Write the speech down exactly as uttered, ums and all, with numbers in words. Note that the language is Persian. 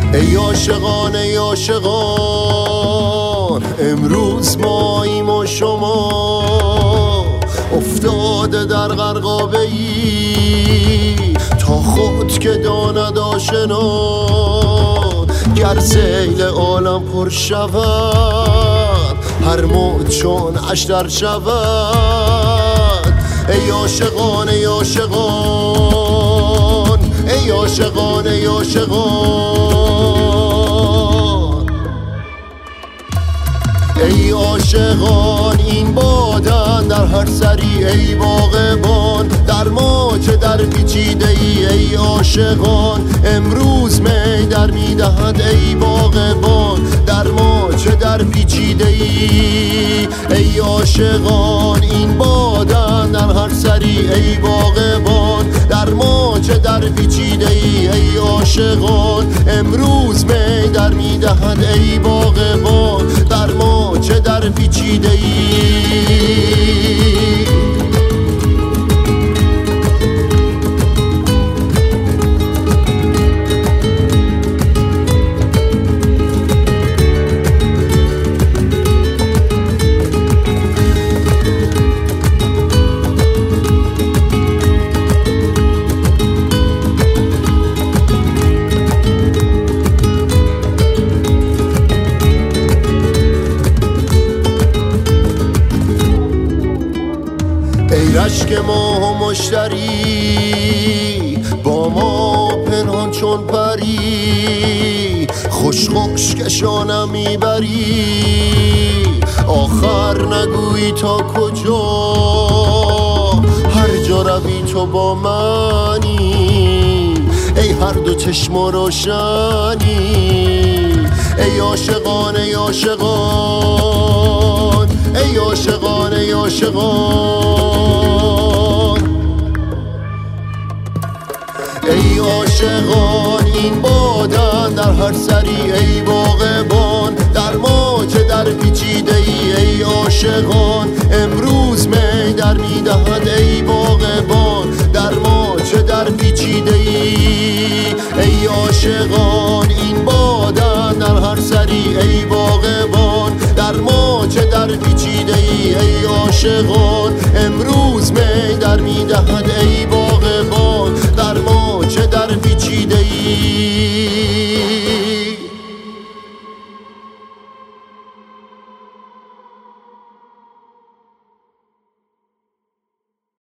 ای عاشقان ای عاشقان امروز ماییم و شما افتاده در غرقابه ای تا خود که داند آشنا گر سیل عالم پر شود هر موج چون اشتر شود ای عاشقان ای عاشقان ای عاشقان ای عاشقان ای عاشقان این بادن در هر سری ای باغبان در ما چه در پیچیده ای ای عاشقان امروز می در میدهد ای باغبان در ما چه در پیچیده ای ای عاشقان این بادن در هر سری ای باغبان در ما چه در پیچیده ای ای عاشقان امروز می در میدهد ای باغبان در ما چه در پیچیده ای ای رشک ما مشتری با ما پنهان چون پری خوش خوش کشانم میبری آخر نگویی تا کجا هر جا روی تو با منی ای هر دو چشم روشنی ای عاشقان ای عاشقان ای عاشقان ای عاشقان ای عاشقان این بادن در هر سری ای باغبان در ما چه در پیچیده ای ای عاشقان امروز می در میدهد ای باغبان در ما چه در پیچیده ای ای عاشقان این بادن در هر سری ای باغبان در ما چه در پیچیده ای ای عاشقان امروز می در میدهد ای